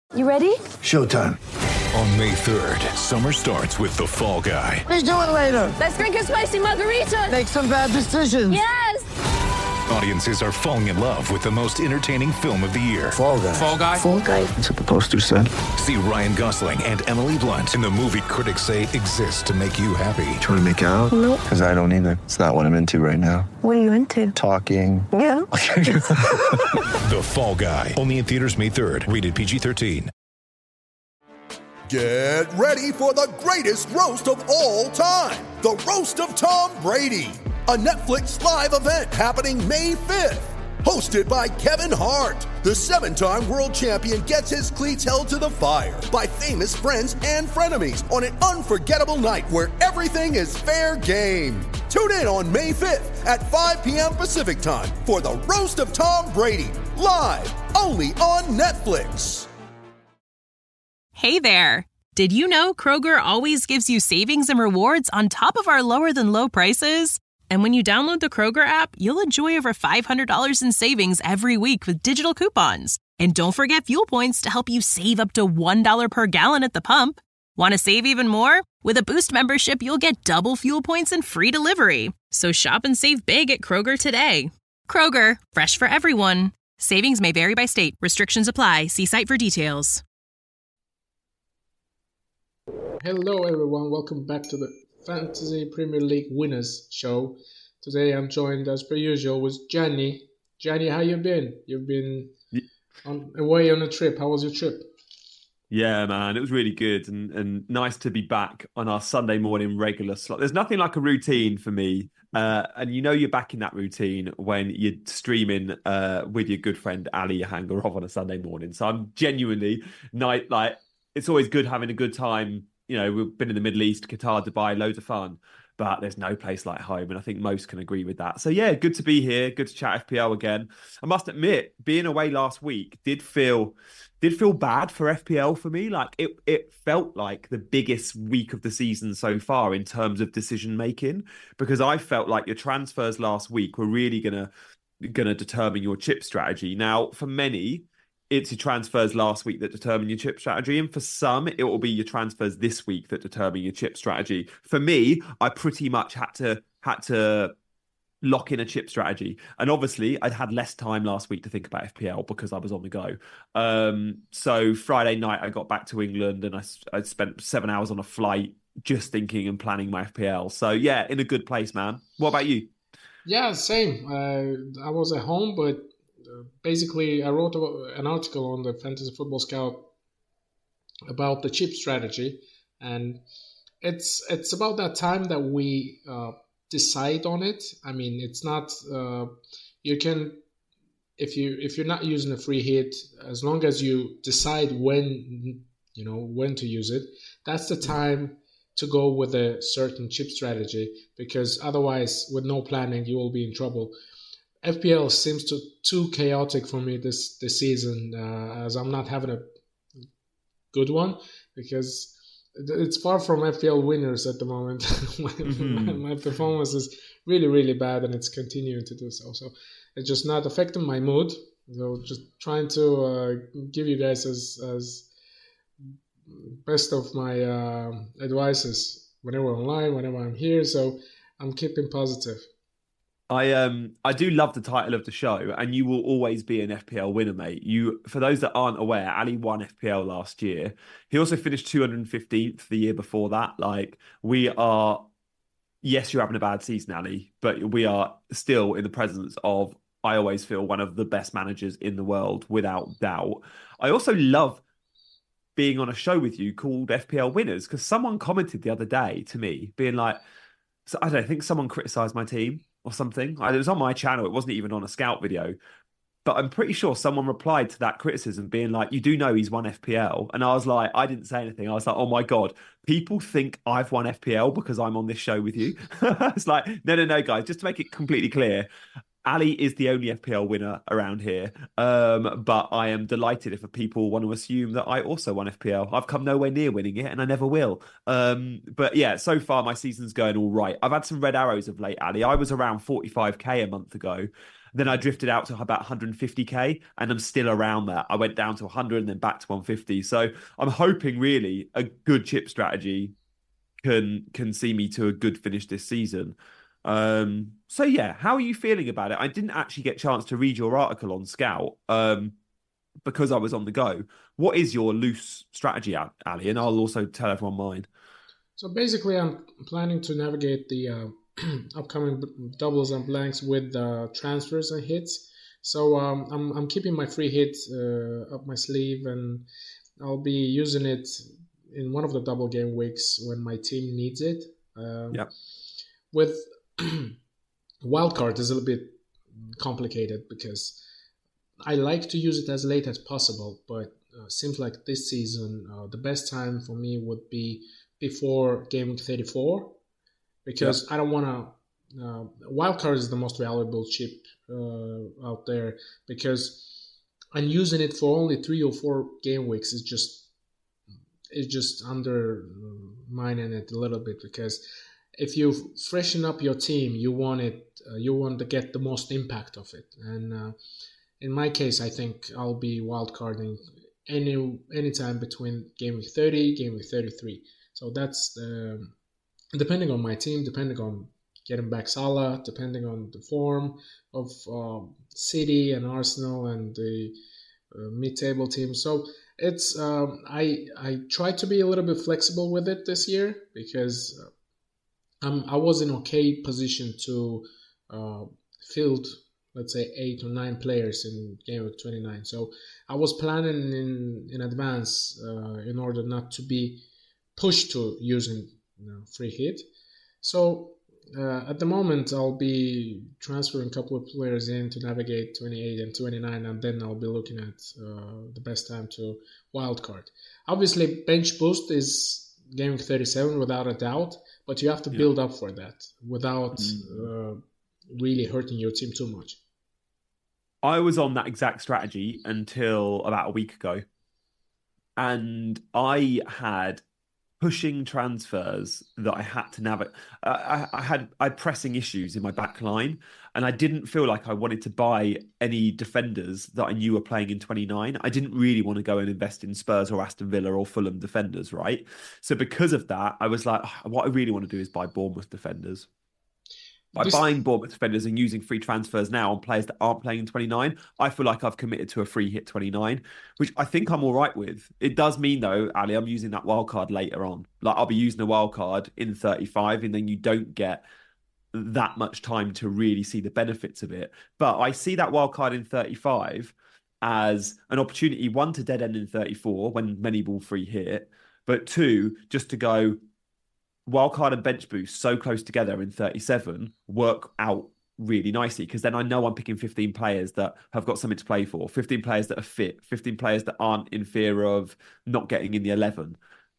You ready? Showtime. On May 3rd, summer starts with The Fall Guy. Let's do it later. Let's drink a spicy margarita. Make some bad decisions. Yes! Audiences are falling in love with the most entertaining film of the year. Fall Guy. Fall Guy? Fall Guy. That's what the poster said. See Ryan Gosling and Emily Blunt in the movie critics say exists to make you happy. Trying to make it out? Nope. Because I don't either. It's not what I'm into right now. What are you into? Talking. Yeah. The Fall Guy. Only in theaters May 3rd. Rated PG-13. Get ready for the greatest roast of all time. The Roast of Tom Brady. A Netflix live event happening May 5th. Hosted by Kevin Hart. The 7-time world champion gets his cleats held to the fire by famous friends and frenemies on an unforgettable night where everything is fair game. Tune in on May 5th at 5 p.m. Pacific time for the Roast of Tom Brady. Live only on Netflix. Hey there! Did you know Kroger always gives you savings and rewards on top of our lower-than-low prices? And when you download the Kroger app, you'll enjoy over $500 in savings every week with digital coupons. And don't forget fuel points to help you save up to $1 per gallon at the pump. Want to save even more? With a Boost membership, you'll get double fuel points and free delivery. So shop and save big at Kroger today. Kroger, fresh for everyone. Savings may vary by state. Restrictions apply. See site for details. Hello everyone, welcome back to the Fantasy Premier League Winners Show. Today I'm joined as per usual with Gianni. Gianni, how you been? You've been away on a trip. How was your trip? Yeah, man, it was really good and nice to be back on our Sunday morning regular slot. There's nothing like a routine for me. And you know you're back in that routine when you're streaming with your good friend Ali Hangarov on a Sunday morning. So I'm genuinely it's always good having a good time. You know, we've been in the Middle East, Qatar, Dubai, loads of fun, but there's no place like home. And I think most can agree with that. So yeah, good to be here. Good to chat FPL again. I must admit, being away last week did feel bad for FPL for me. Like it felt like the biggest week of the season so far in terms of decision making, because I felt like your transfers last week were really gonna determine your chip strategy. Now, for many, it's your transfers last week that determine your chip strategy. And for some, it will be your transfers this week that determine your chip strategy. For me, I pretty much had to lock in a chip strategy. And obviously, I'd had less time last week to think about FPL because I was on the go. So Friday night, I got back to England and I spent 7 hours on a flight just thinking and planning my FPL. So yeah, in a good place, man. What about you? Yeah, same. I was at home, but basically, I wrote an article on the Fantasy Football Scout about the chip strategy, and it's about that time that we decide on it. I mean, it's not you can if you're not using a free hit, as long as you decide when to use it, that's the time to go with a certain chip strategy, because otherwise, with no planning, you will be in trouble. FPL seems too chaotic for me this season, as I'm not having a good one, because it's far from FPL winners at the moment. My performance is really, really bad, and it's continuing to do so. So it's just not affecting my mood. So just trying to give you guys as best of my advices whenever I'm online, whenever I'm here. So I'm keeping positive. I do love the title of the show, and you will always be an FPL winner, mate. For those that aren't aware, Ali won FPL last year. He also finished 215th the year before that. Yes, you're having a bad season, Ali, but we are still in the presence of, I always feel, one of the best managers in the world, without doubt. I also love being on a show with you called FPL Winners, because someone commented the other day to me being like, so I don't know, I think someone criticised my team or something. It was on my channel. It wasn't even on a scout video. But I'm pretty sure someone replied to that criticism being like, you do know he's won FPL. And I was like, I didn't say anything. I was like, oh my God, people think I've won FPL because I'm on this show with you. It's like, no, guys, just to make it completely clear, Ali is the only FPL winner around here. But I am delighted if people want to assume that I also won FPL. I've come nowhere near winning it, and I never will. But yeah, so far my season's going all right. I've had some red arrows of late, Ali. I was around 45k a month ago. Then I drifted out to about 150k, and I'm still around that. I went down to 100 and then back to 150. So I'm hoping really a good chip strategy can see me to a good finish this season. So yeah, how are you feeling about it? I didn't actually get a chance to read your article on Scout because I was on the go. What is your loose strategy, Ali? And I'll also tell everyone mine. So basically, I'm planning to navigate the upcoming doubles and blanks with transfers and hits. So I'm keeping my free hit up my sleeve, and I'll be using it in one of the double game weeks when my team needs it. With wildcard is a little bit complicated because I like to use it as late as possible, but seems like this season the best time for me would be before game week 34, because I don't want to. Wildcard is the most valuable chip out there because I'm using it for only 3 or 4 game weeks. It's just undermining it a little bit, because if you freshen up your team, you want to get the most impact of it. And in my case, I think I'll be wildcarding any time between game week 30, game week 33. So that's depending on my team, depending on getting back Salah, depending on the form of City and Arsenal and the mid-table team. So it's I try to be a little bit flexible with it this year because I was in okay position to field, let's say, 8 or 9 players in game week 29. So I was planning in advance in order not to be pushed to using free hit. So at the moment, I'll be transferring a couple of players in to navigate 28 and 29, and then I'll be looking at the best time to wildcard. Obviously, bench boost is game 37 without a doubt, but you have to build up for that without really hurting your team too much. I was on that exact strategy until about a week ago, and I had pushing transfers that I had to navigate. I had pressing issues in my back line, and I didn't feel like I wanted to buy any defenders that I knew were playing in 29. I didn't really want to go and invest in Spurs or Aston Villa or Fulham defenders, right? So because of that, I was like, what I really want to do is buy Bournemouth defenders. By buying Bournemouth defenders and using free transfers now on players that aren't playing in 29, I feel like I've committed to a free hit 29, which I think I'm all right with. It does mean, though, Ali, I'm using that wild card later on. Like, I'll be using a wild card in 35, and then you don't get that much time to really see the benefits of it. But I see that wild card in 35 as an opportunity, 1, to dead end in 34 when many will free hit, but 2, just to go wildcard and bench boost so close together in 37 work out really nicely, because then I know I'm picking 15 players that have got something to play for, 15 players that are fit, 15 players that aren't in fear of not getting in the 11.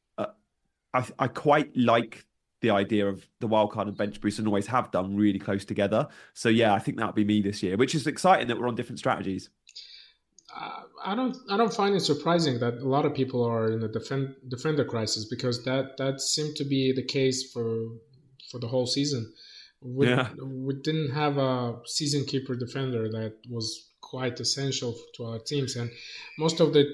I quite like the idea of the wildcard and bench boost, and always have done, really close together. So yeah, I think that'll be me this year, which is exciting that we're on different strategies. I don't find it surprising that a lot of people are in a defender crisis, because that seemed to be the case for the whole season. We didn't have a season keeper defender that was quite essential to our teams, and most of the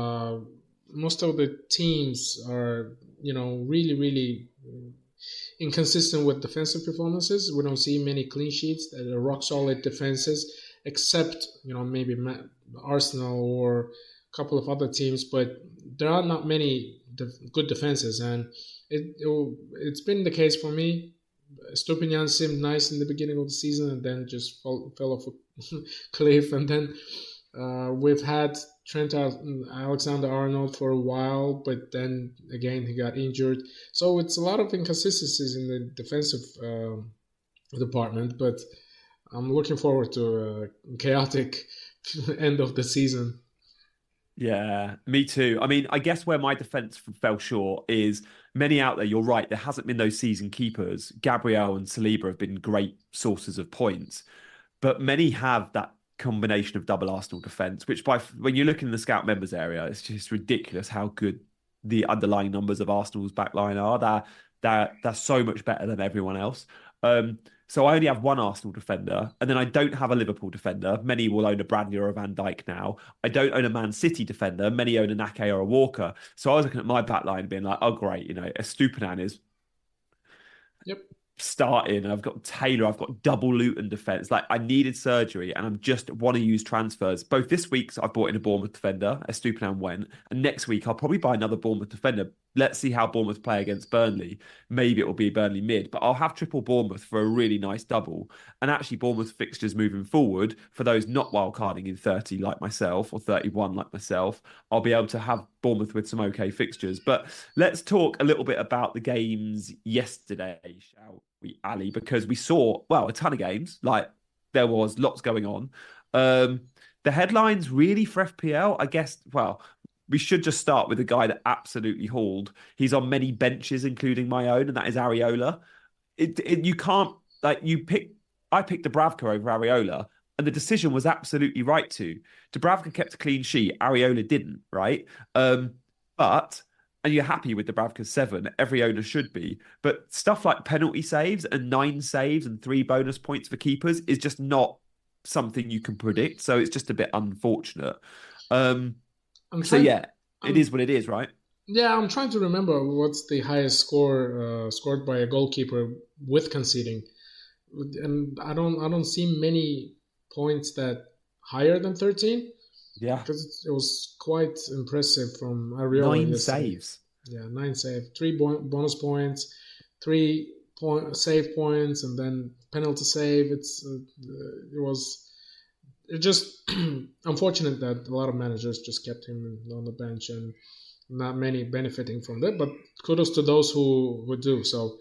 teams are really inconsistent with defensive performances. We don't see many clean sheets that are rock solid defenses, except maybe Arsenal or a couple of other teams, but there are not many good defenses, and it's been the case for me. Stupinian seemed nice in the beginning of the season, and then just fell off a cliff, and then we've had Trent Alexander-Arnold for a while, but then again he got injured, so it's a lot of inconsistencies in the defensive department, but I'm looking forward to a chaotic end of the season. Yeah, me too. I mean, I guess where my defence fell short is many out there, you're right, there hasn't been those season keepers. Gabriel and Saliba have been great sources of points, but many have that combination of double Arsenal defence, which when you're looking in the Scout members area, it's just ridiculous how good the underlying numbers of Arsenal's backline are. They're so much better than everyone else. So I only have one Arsenal defender, and then I don't have a Liverpool defender. Many will own a Bradley or a Van Dijk now. I don't own a Man City defender. Many own a Nake or a Walker. So I was looking at my back line being like, oh, great, Estupiñán is starting. I've got Taylor. I've got double Luton defence. Like, I needed surgery, and I'm just want to use transfers. Both this week, so I've bought in a Bournemouth defender. Estupiñán went, and next week I'll probably buy another Bournemouth defender. Let's see how Bournemouth play against Burnley. Maybe it will be Burnley mid, but I'll have triple Bournemouth for a really nice double. And actually, Bournemouth fixtures moving forward, for those not wildcarding in 30 like myself, or 31 like myself, I'll be able to have Bournemouth with some okay fixtures. But let's talk a little bit about the games yesterday, shall we, Ali? Because we saw, well, a ton of games. Like, there was lots going on. The headlines really for FPL, I guess, well, we should just start with the guy that absolutely hauled. He's on many benches, including my own, and that is Areola. You can't, like, I picked Dubravka over Areola, and the decision was absolutely right to. Dubravka kept a clean sheet, Areola didn't, right? And you're happy with Dubravka's 7, every owner should be. But stuff like penalty saves and 9 saves and 3 bonus points for keepers is just not something you can predict. So it's just a bit unfortunate. It is what it is, right? Yeah, I'm trying to remember what's the highest score scored by a goalkeeper with conceding, and I don't see many points that higher than 13. Yeah, because it was quite impressive from Areola. 9 saves. Yeah, 9 saves, 3 bonus points, 3 save points, and then penalty save. It was just unfortunate that a lot of managers just kept him on the bench and not many benefiting from that. But kudos to those who do. So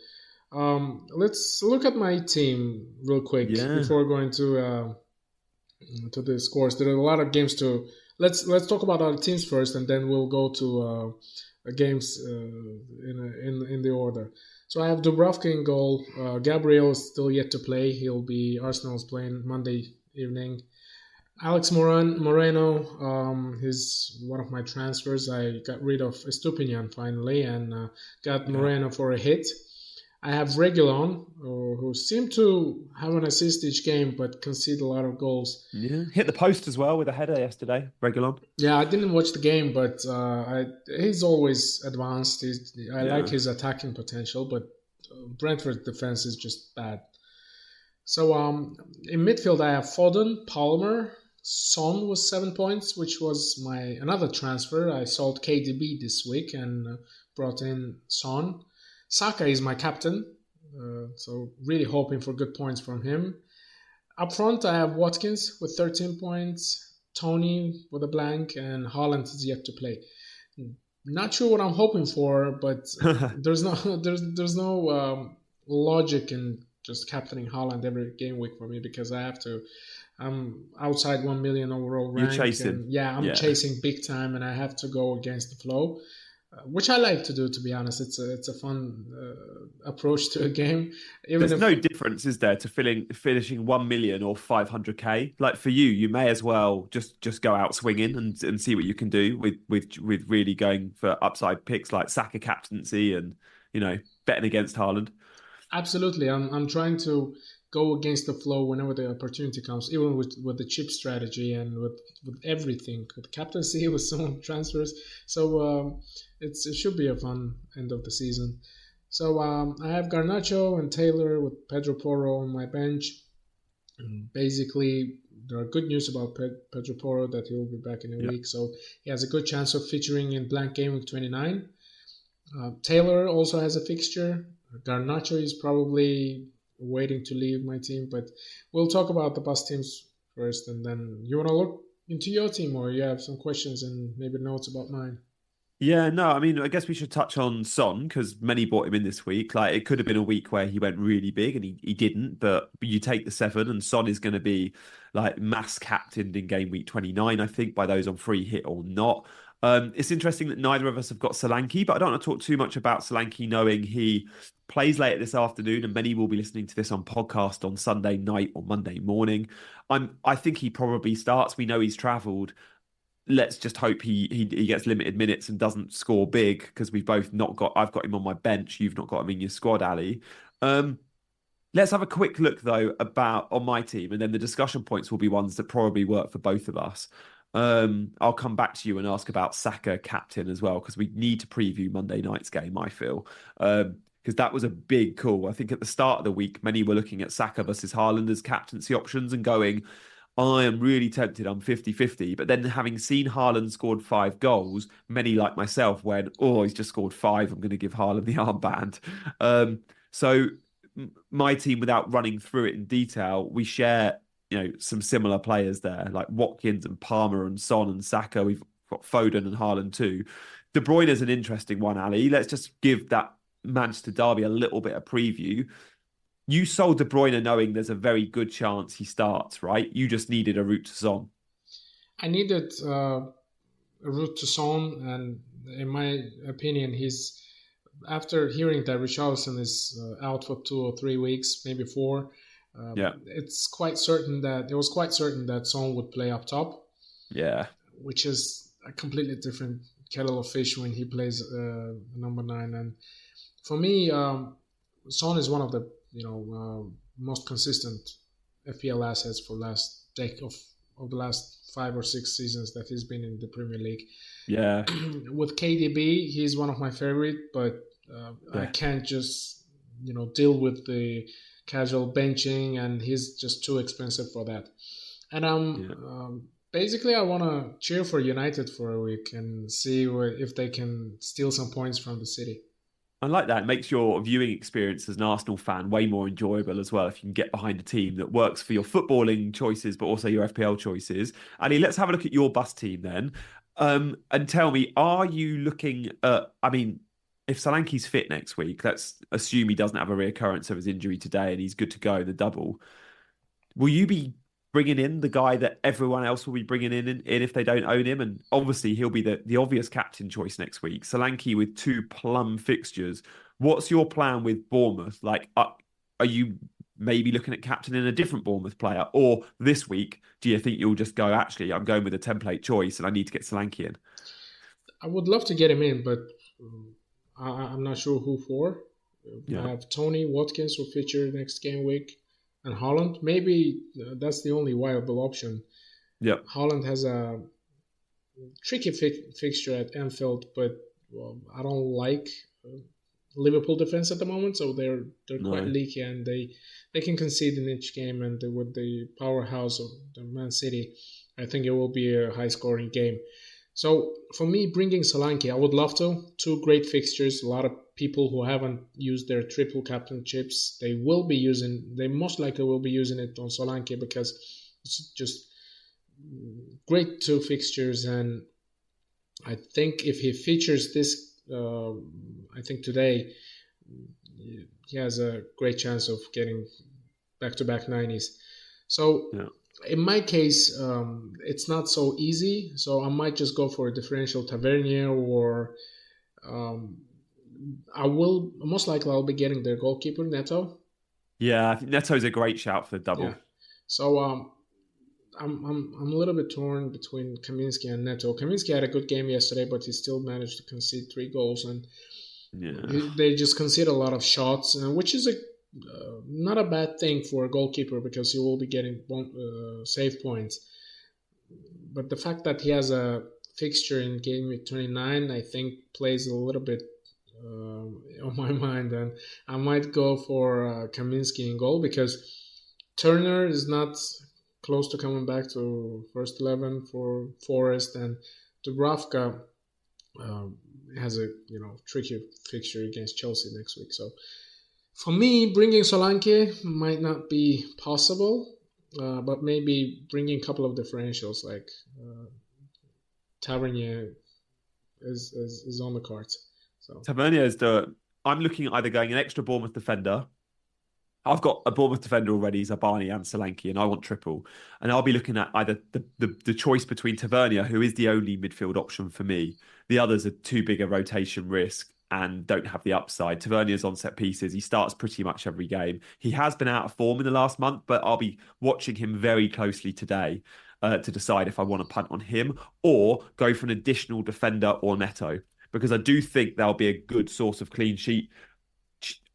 let's look at my team real quick before going to the scores. There are a lot of games to. Let's talk about our teams first, and then we'll go to games in the order. So I have Dubravka in goal. Gabriel is still yet to play. Arsenal's playing Monday evening. Alex Moreno, he's one of my transfers. I got rid of Estupiñán finally and got Moreno for a hit. I have Reguilon, who seemed to have an assist each game but concede a lot of goals. Yeah, hit the post as well with a header yesterday, Reguilon. Yeah, I didn't watch the game, but he's always advanced. I like his attacking potential, but Brentford's defense is just bad. So in midfield, I have Foden, Palmer. Son was 7 points, which was my another transfer. I sold KDB this week and brought in Son. Saka is my captain, so really hoping for good points from him. Up front, I have Watkins with 13 points, Tony with a blank, and Haaland is yet to play. Not sure what I'm hoping for, but there's no logic in just captaining Haaland every game week for me because I'm outside 1 million overall rank. You're chasing. I'm chasing big time, and I have to go against the flow, which I like to do, to be honest. It's a fun approach to a game. There's no difference, is there, to finishing 1 million or 500k? Like, for you may as well just go out swinging and see what you can do with really going for upside picks like Saka captaincy and betting against Haaland. Absolutely, I'm trying to go against the flow whenever the opportunity comes, even with the chip strategy and with everything, with captaincy, with some transfers. So it should be a fun end of the season. So I have Garnacho and Taylor with Pedro Porro on my bench. And basically, there are good news about Pedro Porro that he will be back in a week. So he has a good chance of featuring in blank game week 29. Taylor also has a fixture. Garnacho is probably waiting to leave my team, but we'll talk about the bus teams first, and then you want to look into your team, or you have some questions and maybe notes about mine. Yeah, no, I mean, I guess we should touch on Son because many bought him in this week. Like, it could have been a week where he went really big and he didn't, but you take the 7 and Son is going to be like mass captained in game week 29, I think, by those on free hit or not. It's interesting that neither of us have got Solanke, but I don't want to talk too much about Solanke, knowing he plays later this afternoon, and many will be listening to this on podcast on Sunday night or Monday morning. I think he probably starts. We know he's travelled. Let's just hope he gets limited minutes and doesn't score big, because we've both not got. I've got him on my bench. You've not got him in your squad, Ali. Let's have a quick look, though, on my team, and then the discussion points will be ones that probably work for both of us. I'll come back to you and ask about Saka captain as well, because we need to preview Monday night's game, I feel. Because that was a big call. I think at the start of the week, many were looking at Saka versus Haaland as captaincy options and going, I am really tempted. I'm 50-50. But then having seen Haaland scored 5 goals, many like myself went, oh, he's just scored 5. I'm going to give Haaland the armband. So my team, without running through it in detail, we share, some similar players there, like Watkins and Palmer and Son and Saka. We've got Foden and Haaland too. De Bruyne is an interesting one, Ali. Let's just give that Manchester derby a little bit of preview. You sold De Bruyne knowing there's a very good chance he starts, right? You just needed a route to Son. I needed a route to Son, and in my opinion, after hearing that Richarlison is out for 2 or 3 weeks, maybe 4, it was quite certain that Son would play up top. Yeah, which is a completely different kettle of fish when he plays number 9. And for me, Son is one of the most consistent FPL assets for last of the last 5 or 6 seasons that he's been in the Premier League. Yeah, with KDB, he's one of my favorite, but I can't just deal with the casual benching, and he's just too expensive for that. And basically, I want to cheer for United for a week and see if they can steal some points from the City. I like that. It makes your viewing experience as an Arsenal fan way more enjoyable as well if you can get behind a team that works for your footballing choices, but also your FPL choices. Ali, let's have a look at your bus team then. And tell me, are you looking at, if Solanke's fit next week, let's assume he doesn't have a reoccurrence of his injury today and he's good to go in the double. Will you be bringing in the guy that everyone else will be bringing in if they don't own him? And obviously he'll be the obvious captain choice next week. Solanke with 2 plum fixtures. What's your plan with Bournemouth? Like, are you maybe looking at captaining a different Bournemouth player? Or this week, do you think you'll just go, actually, I'm going with a template choice and I need to get Solanke in? I would love to get him in, but I'm not sure who for. I have Tony, Watkins will feature next game week. And Haaland, maybe that's the only viable option. Yeah, Haaland has a tricky fixture at Anfield, but I don't like Liverpool defense at the moment, so they're quite leaky, and they can concede in each game. And with the powerhouse of the Man City, I think it will be a high-scoring game. So for me, bringing Solanke, I would love to. 2 great fixtures. A lot of people who haven't used their triple captainships, they most likely will be using it on Solanke because it's just great 2 fixtures. And I think if he features this, I think today, he has a great chance of getting back-to-back 90s. So in my case, it's not so easy. So I might just go for a differential Tavernier, or I'll be getting their goalkeeper, Neto. Yeah, I think Neto's a great shout for the double. Yeah. So I'm a little bit torn between Kaminsky and Neto. Kaminsky had a good game yesterday, but he still managed to concede 3 goals, and they just concede a lot of shots, which is not a bad thing for a goalkeeper because he will be getting save points. But the fact that he has a fixture in game week 29, I think plays a little bit on my mind, and I might go for Kaminsky in goal because Turner is not close to coming back to first 11 for Forest, and Dubravka has a tricky fixture against Chelsea next week. So for me, bringing Solanke might not be possible, but maybe bringing a couple of differentials like Tavernier is on the cards. So Tavernier is I'm looking at either going an extra Bournemouth defender. I've got a Bournemouth defender already, Zabani and Solanke, and I want triple. And I'll be looking at either the choice between Tavernier, who is the only midfield option for me. The others are too big a rotation risk and don't have the upside. Tavernier's on set pieces. He starts pretty much every game. He has been out of form in the last month, but I'll be watching him very closely today to decide if I want to punt on him or go for an additional defender or Neto, because I do think there'll be a good source of clean sheet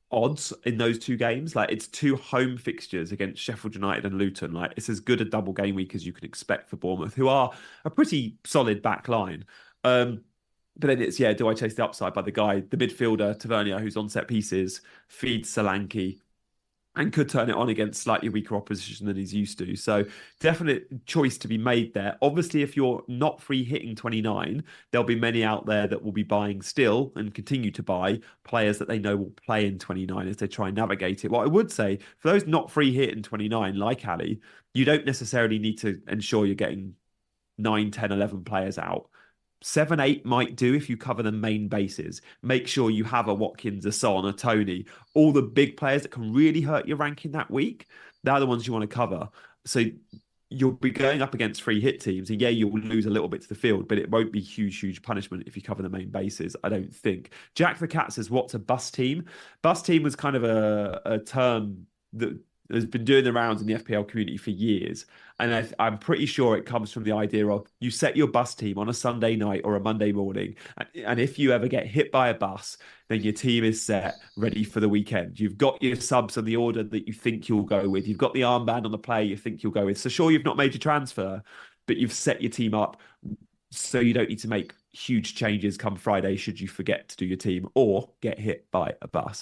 odds in those two games. Like, it's two home fixtures against Sheffield United and Luton. Like, it's as good a double game week as you can expect for Bournemouth, who are a pretty solid back line. But then it's, do I chase the upside by the midfielder, Tavernier, who's on set pieces, feeds Solanke, and could turn it on against slightly weaker opposition than he's used to. So definite choice to be made there. Obviously, if you're not free hitting 29, there'll be many out there that will be buying still and continue to buy players that they know will play in 29 as they try and navigate it. What I would say, for those not free hitting 29, like Ali, you don't necessarily need to ensure you're getting 9, 10, 11 players out. 7, 8 might do if you cover the main bases. Make sure you have a Watkins, a Son, a Tony, all the big players that can really hurt your ranking that week. They're the ones you want to cover. So you'll be going up against free hit teams, and you'll lose a little bit to the field, but it won't be huge punishment if you cover the main bases, I don't think. Jack the Cat says, what's a bus team? Bus team was kind of a term that has been doing the rounds in the FPL community for years. And I'm pretty sure it comes from the idea of you set your bus team on a Sunday night or a Monday morning. And if you ever get hit by a bus, then your team is set, ready for the weekend. You've got your subs on the order that you think you'll go with. You've got the armband on the player you think you'll go with. So sure, you've not made your transfer, but you've set your team up so you don't need to make huge changes come Friday should you forget to do your team or get hit by a bus.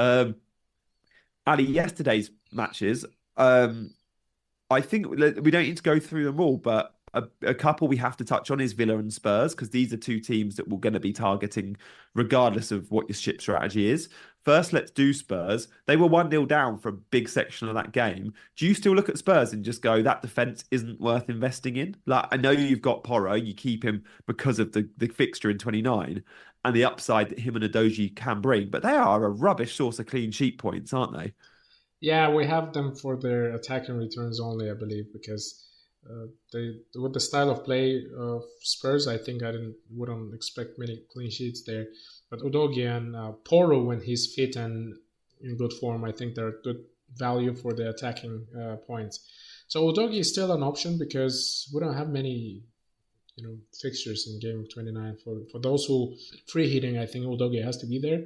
Ali, yesterday's matches, I think we don't need to go through them all, but a couple we have to touch on is Villa and Spurs, because these are two teams that we're going to be targeting regardless of what your ship strategy is. First, let's do Spurs. They were 1-0 down for a big section of that game. Do you still look at Spurs and just go, that defence isn't worth investing in? Like, I know you've got Porro, you keep him because of the fixture in 29 and the upside that him and Udogie can bring, but they are a rubbish source of clean sheet points, aren't they? Yeah, we have them for their attacking returns only, I believe, because with the style of play of Spurs, I think wouldn't expect many clean sheets there. But Udogie and Porro, when he's fit and in good form, I think they're good value for the attacking points. So Udogie is still an option because we don't have many fixtures in game 29. For those who free hitting, I think Udogie has to be there.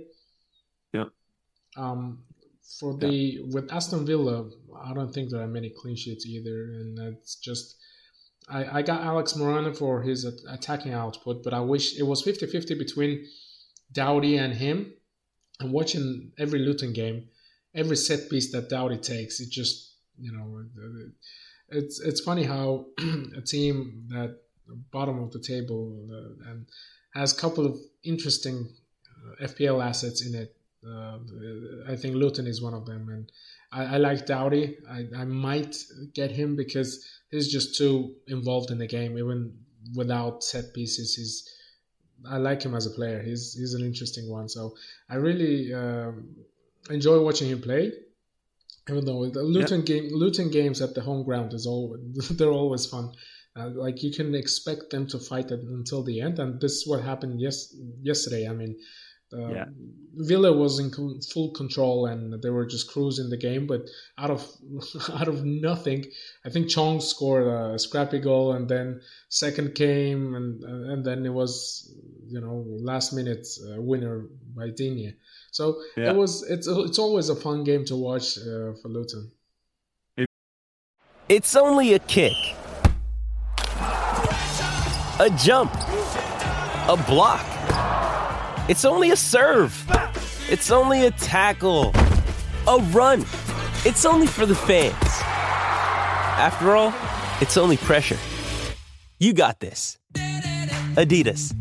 Yeah. With Aston Villa, I don't think there are many clean sheets either, and it's just I got Alex Moreno for his attacking output, but I wish it was 50-50 between Doughty and him. And watching every Luton game, every set piece that Doughty takes, it just it's funny how a team that bottom of the table and has a couple of interesting FPL assets in it. I think Luton is one of them, and I like Doughty. I might get him because he's just too involved in the game, even without set pieces. I like him as a player. He's an interesting one. So I really enjoy watching him play. Even though the Luton games at the home ground they're always fun. Like, you can expect them to fight it until the end, and this is what happened yesterday. I mean. Villa was in full control and they were just cruising the game, but out of nothing, I think Chong scored a scrappy goal, and then second came, and then it was last minute winner by Digne. So it's always a fun game to watch for Luton. It's only a kick, a jump, a block. It's only a serve. It's only a tackle. A run. It's only for the fans. After all, it's only pressure. You got this. Adidas.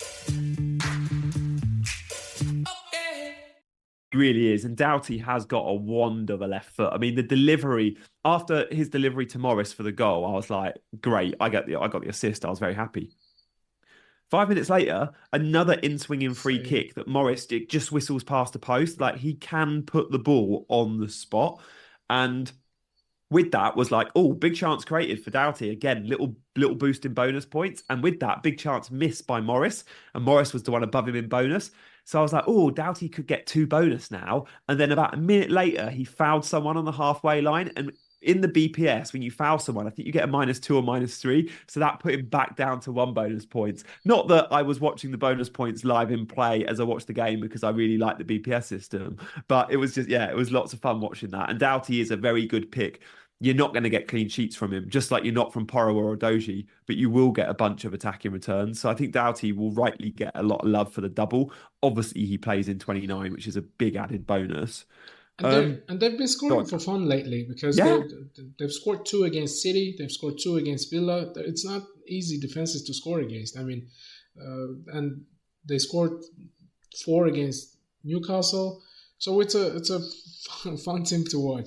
He really is. And Doughty has got a wand of a left foot. I mean, the delivery, after his delivery to Morris for the goal, I was like, great, I got the assist. I was very happy. 5 minutes later, another in-swinging free kick that Morris just whistles past the post. Like, he can put the ball on the spot. And with that was like, oh, big chance created for Doughty. Again, little boost in bonus points. And with that, big chance missed by Morris. And Morris was the one above him in bonus. So I was like, oh, Doughty could get 2 bonus now. And then about a minute later, he fouled someone on the halfway line. And in the BPS, when you foul someone, I think you get a -2 or -3. So that put him back down to 1 bonus points. Not that I was watching the bonus points live in play as I watched the game because I really like the BPS system. But it was just, it was lots of fun watching that. And Doughty is a very good pick. You're not going to get clean sheets from him, just like you're not from Poro or Doji, but you will get a bunch of attacking returns. So I think Doughty will rightly get a lot of love for the double. Obviously, he plays in 29, which is a big added bonus. And they've been scoring for fun lately because they've scored 2 against City, they've scored 2 against Villa. It's not easy defenses to score against. I mean, and they scored 4 against Newcastle, so it's a fun team to watch.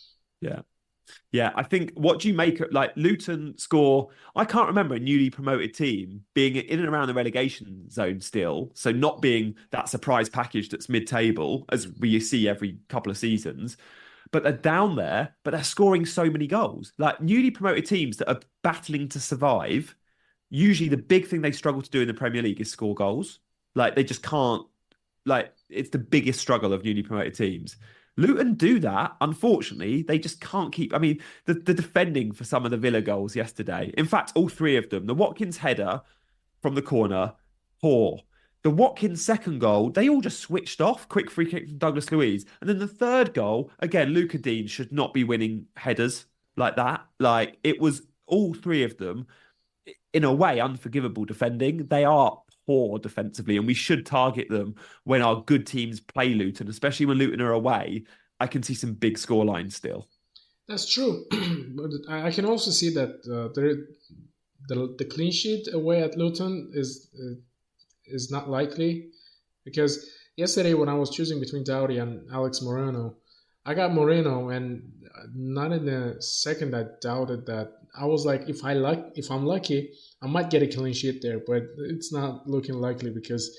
Yeah, I think, what do you make of, like, Luton score? I can't remember a newly promoted team being in and around the relegation zone still, so not being that surprise package that's mid-table, as we see every couple of seasons, but they're down there, but they're scoring so many goals. Like, newly promoted teams that are battling to survive, usually the big thing they struggle to do in the Premier League is score goals. Like, they just can't, like, it's the biggest struggle of newly promoted teams. Luton do that. Unfortunately, they just can't keep... I mean, the defending for some of the Villa goals yesterday, in fact, all 3 of them, the Watkins header from the corner, poor. The Watkins second goal, they all just switched off. Quick free kick from Douglas Luiz. And then the third goal, again, Luca Dean should not be winning headers like that. Like, it was all 3 of them, in a way, unforgivable defending. They are poor defensively, and we should target them when our good teams play Luton, especially when Luton are away. I can see some big score lines still. That's true. But I can also see that the clean sheet away at Luton is not likely, because yesterday when I was choosing between Doughty and Alex Moreno, I got Moreno, and not in a second I doubted that. I was like, if I'm lucky, I might get a clean sheet there, but it's not looking likely because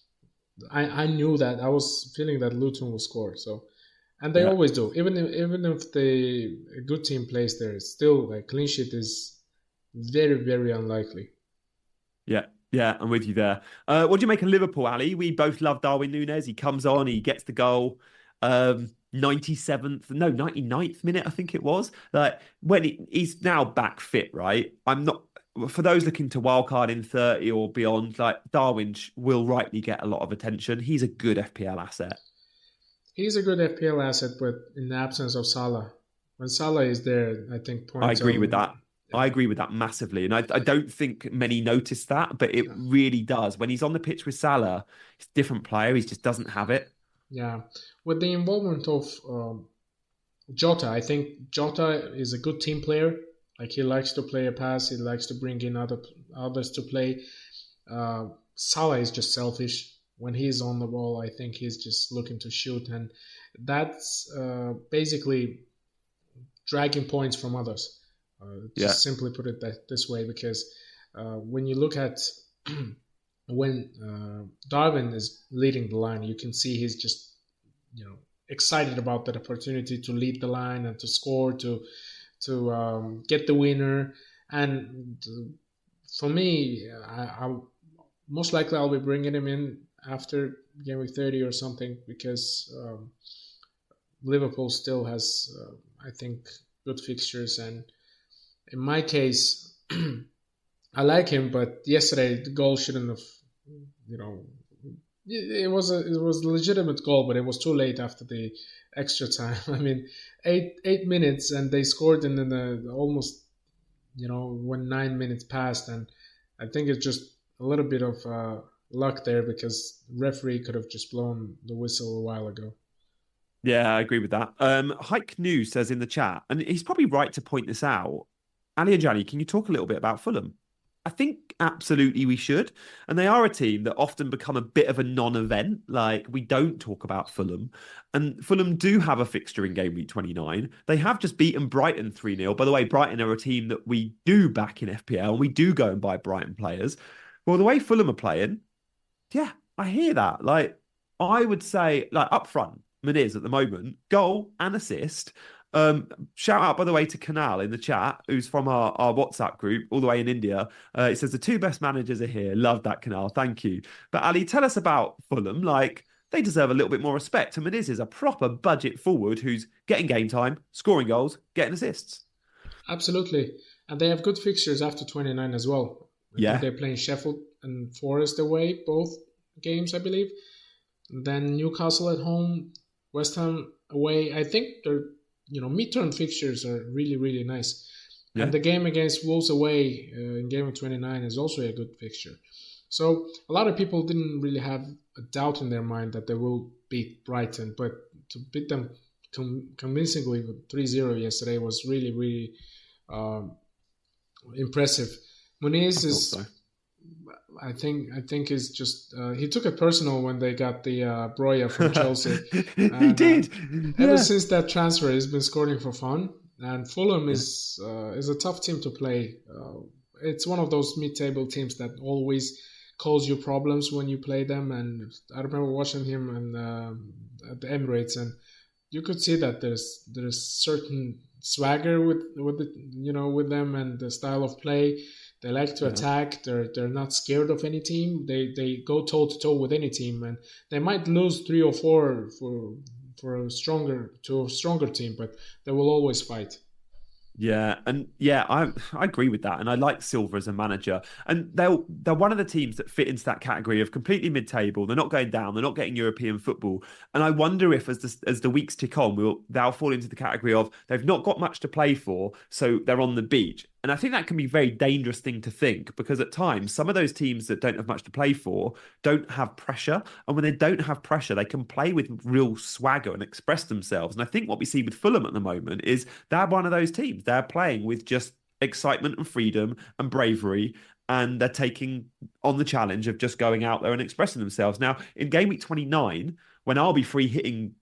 I knew that. I was feeling that Luton will score. So, and they always do. Even if a good team plays there, still like clean sheet is very, very unlikely. Yeah, I'm with you there. What do you make of Liverpool, Ali? We both love Darwin Núñez. He comes on, he gets the goal. 99th minute, I think it was. Like, when he's now back fit, right? I'm not, for those looking to wildcard in 30 or beyond, like, Darwin will rightly get a lot of attention. He's a good FPL asset. He's a good FPL asset, but in the absence of Salah. When Salah is there, I think points. I agree with that. I agree with that massively. And I don't think many notice that, but it really does. When he's on the pitch with Salah, he's a different player. He just doesn't have it. Yeah. With the involvement of Jota, I think Jota is a good team player. Like, he likes to play a pass. He likes to bring in others to play. Salah is just selfish. When he's on the ball, I think he's just looking to shoot. And that's basically dragging points from others. Just simply put it this way, because when you look at when Darwin is leading the line, you can see he's just, excited about that opportunity to lead the line and to score, to get the winner. And for me, I most likely I'll be bringing him in after game week 30 or something, because Liverpool still has, I think, good fixtures. And in my case, I like him, but yesterday the goal shouldn't have, it was a legitimate goal, but it was too late after the extra time. I mean, 8 minutes, and they scored in the almost, when 9 minutes passed, and I think it's just a little bit of luck there, because the referee could have just blown the whistle a while ago. Yeah, I agree with that. Hike News says in the chat, and he's probably right to point this out, Ali and Gianni, can you talk a little bit about Fulham? I think absolutely we should. And they are a team that often become a bit of a non-event. Like, we don't talk about Fulham. And Fulham do have a fixture in game week 29. They have just beaten Brighton 3-0. By the way, Brighton are a team that we do back in FPL, and we do go and buy Brighton players. Well, the way Fulham are playing, yeah, I hear that. Like, I would say, like, up front, Muniz at the moment, goal and assist. Shout out, by the way, to Kanal in the chat, who's from our WhatsApp group all the way in India. It says the 2 best managers are here. Love that, Kanal. Thank you. But Ali, tell us about Fulham. Like, they deserve a little bit more respect. And Menez is a proper budget forward who's getting game time, scoring goals, getting assists. Absolutely. And they have good fixtures after 29 as well. I think they're playing Sheffield and Forest away, both games, I believe. Then Newcastle at home, West Ham away. I think their midterm fixtures are really, really nice. Yeah. And the game against Wolves away in game of 29 is also a good fixture. So a lot of people didn't really have a doubt in their mind that they will beat Brighton, but to beat them convincingly with 3-0 yesterday was really, really impressive. Menez is, I think is just he took it personal when they got the Broja from Chelsea. He did. Ever since that transfer, he's been scoring for fun. And Fulham is a tough team to play. It's one of those mid-table teams that always cause you problems when you play them. And I remember watching him at the Emirates, and you could see that there's certain swagger with them and the style of play. They like to attack. They're not scared of any team. They go toe to toe with any team, and they might lose 3 or 4 for a stronger team, but they will always fight. Yeah, and I agree with that, and I like Silva as a manager. And they're one of the teams that fit into that category of completely mid-table. They're not going down. They're not getting European football. And I wonder if, as the weeks tick on, they'll fall into the category of they've not got much to play for, so they're on the beach. And I think that can be a very dangerous thing to think, because at times, some of those teams that don't have much to play for don't have pressure. And when they don't have pressure, they can play with real swagger and express themselves. And I think what we see with Fulham at the moment is they're one of those teams. They're playing with just excitement and freedom and bravery. And they're taking on the challenge of just going out there and expressing themselves. Now, in game week 29, when I'll be free hitting,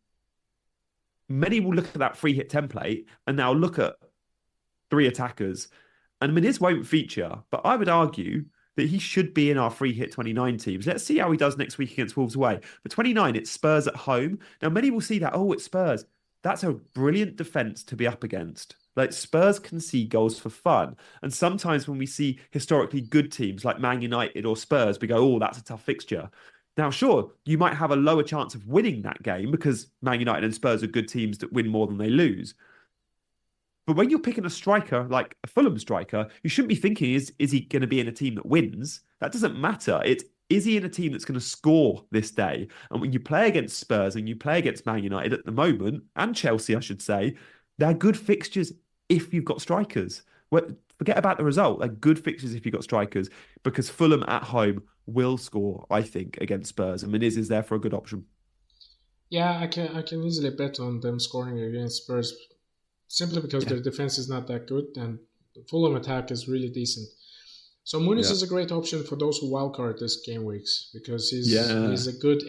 many will look at that free hit template and now look at 3 attackers. And Menez won't feature, but I would argue that he should be in our free hit 29 teams. Let's see how he does next week against Wolves away. But 29, it's Spurs at home. Now, many will see that, it's Spurs. That's a brilliant defence to be up against. Like, Spurs can see goals for fun. And sometimes when we see historically good teams like Man United or Spurs, we go, that's a tough fixture. Now, sure, you might have a lower chance of winning that game because Man United and Spurs are good teams that win more than they lose. But when you're picking a striker, like a Fulham striker, you shouldn't be thinking, is he going to be in a team that wins? That doesn't matter. Is he in a team that's going to score this day? And when you play against Spurs and you play against Man United at the moment, and Chelsea, I should say, they're good fixtures if you've got strikers. Forget about the result. They're good fixtures if you've got strikers, because Fulham at home will score, I think, against Spurs. And Menez is there for a good option. Yeah, I can easily bet on them scoring against Spurs, simply because their defense is not that good and the Fulham attack is really decent. So Muniz is a great option for those who wildcard this game weeks, because he's a good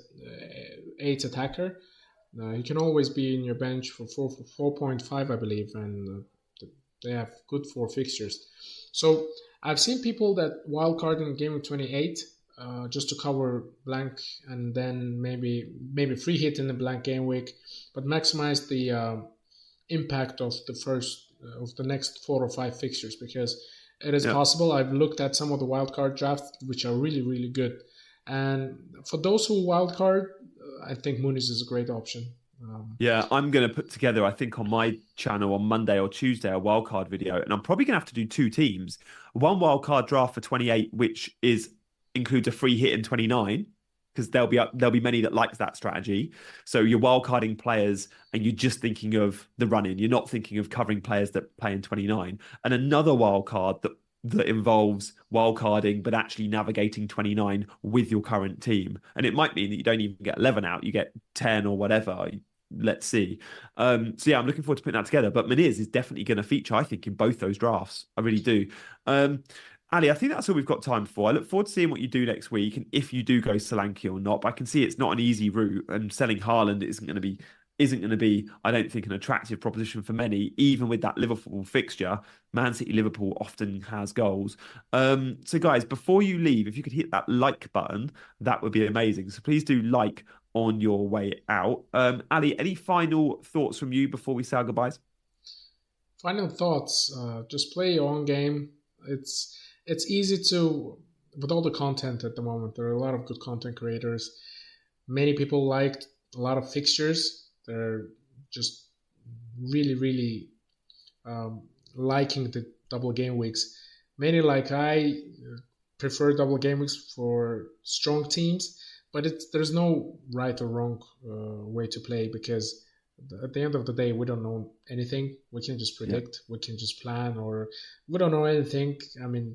8 attacker. He can always be in your bench for 4.5, I believe, and they have good 4 fixtures. So I've seen people that wildcard in game of 28 just to cover blank, and then maybe free hit in the blank game week, but maximize the impact of the next 4 or 5 fixtures, because it is possible. I've looked at some of the wildcard drafts, which are really, really good. And for those who wildcard, I think Muniz is a great option. I'm going to put together, I think, on my channel on Monday or Tuesday, a wildcard video. And I'm probably going to have to do 2 teams. One wildcard draft for 28, which includes a free hit in 29. Because there'll be many that like that strategy. So you're wildcarding players and you're just thinking of the run-in. You're not thinking of covering players that play in 29. And another wildcard that involves wildcarding but actually navigating 29 with your current team. And it might mean that you don't even get 11 out, you get 10 or whatever. Let's see. I'm looking forward to putting that together. But Menez is definitely going to feature, I think, in both those drafts. I really do. Ali, I think that's all we've got time for. I look forward to seeing what you do next week and if you do go Solanke or not. But I can see it's not an easy route, and selling Haaland isn't going to be, I don't think, an attractive proposition for many, even with that Liverpool fixture. Man City Liverpool often has goals. So guys, before you leave, if you could hit that like button, that would be amazing. So please do like on your way out. Ali, any final thoughts from you before we say our goodbyes? Final thoughts. Just play your own game. It's easy to, with all the content at the moment, there are a lot of good content creators. Many people liked a lot of fixtures. They're just really, really liking the double game weeks. Many, like I, prefer double game weeks for strong teams, but there's no right or wrong way to play, because at the end of the day, we don't know anything. We can just predict, we can just plan, or we don't know anything. I mean,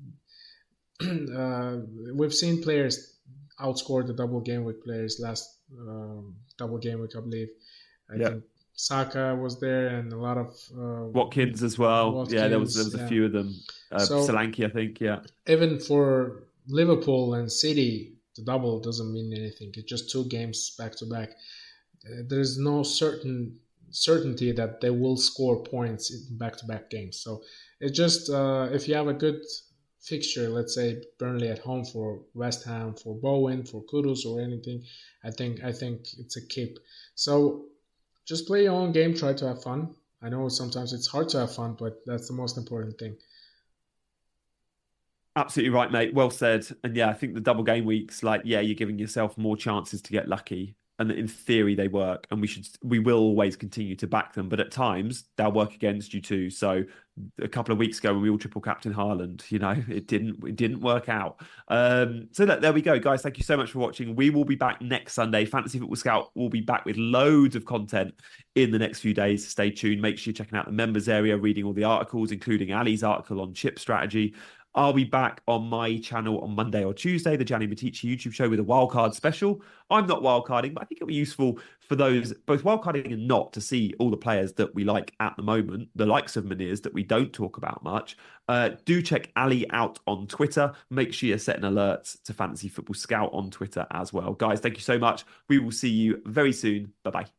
we've seen players outscore the double game week players last double game week, I believe. I think Saka was there, and a lot of Watkins as well. Watkins, yeah, there was a few of them. Solanke, I think. Yeah. Even for Liverpool and City, the double doesn't mean anything. It's just 2 games back to back. There's no certainty that they will score points in back to back games. So it's just if you have a good fixture, let's say Burnley at home for West Ham, for Bowen, for Kudus or anything, I think it's a keep. So just play your own game, try to have fun. I know sometimes it's hard to have fun, but that's the most important thing. Absolutely right, mate. Well said. And yeah, I think the double game weeks, you're giving yourself more chances to get lucky. And in theory, they work, and we will always continue to back them. But at times, they'll work against you too. So a couple of weeks ago, when we all triple captain Haaland, it didn't work out. So there we go, guys. Thank you so much for watching. We will be back next Sunday. Fantasy Football Scout will be back with loads of content in the next few days. Stay tuned. Make sure you're checking out the members area, reading all the articles, including Ali's article on chip strategy. I'll be back on my channel on Monday or Tuesday, the Gianni Matici YouTube show, with a wildcard special. I'm not wildcarding, but I think it'll be useful for those both wildcarding and not to see all the players that we like at the moment, the likes of Meneers that we don't talk about much. Do check Ali out on Twitter. Make sure you're setting alerts to Fantasy Football Scout on Twitter as well. Guys, thank you so much. We will see you very soon. Bye-bye.